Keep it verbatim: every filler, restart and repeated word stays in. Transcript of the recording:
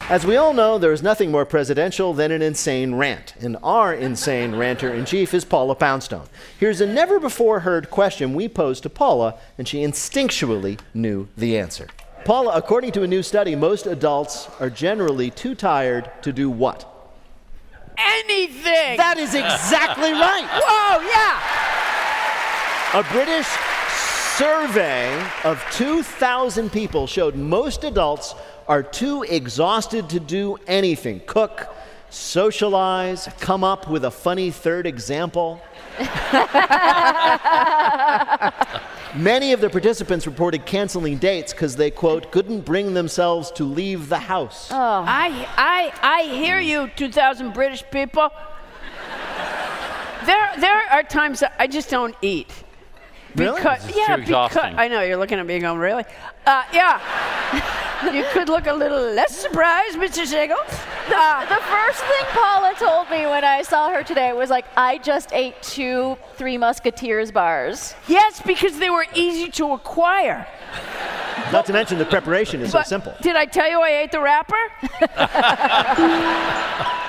As we all know, there is nothing more presidential than an insane rant. And our insane ranter-in-chief is Paula Poundstone. Here's a never-before-heard question we posed to Paula, and she instinctually knew the answer. Paula, according to a new study, most adults are generally too tired to do what? Anything! That is exactly right! Whoa, yeah! A British survey of two thousand people showed most adults are too exhausted to do anything. Cook, socialize, come up with a funny third example. Many of the participants reported canceling dates because they, quote, couldn't bring themselves to leave the house. Oh. I, I, I hear you, two thousand British people. There, there are times that I just don't eat. Really? Because, This is yeah, too exhausting. because I know you're looking at me going, really? Uh, yeah. You could look a little less surprised, Mister Siegel. Uh, the first thing Paula told me when I saw her today was like, I just ate two Three Musketeers bars. Yes, because they were easy to acquire. Not to mention the preparation is But so simple. Did I tell you I ate the wrapper?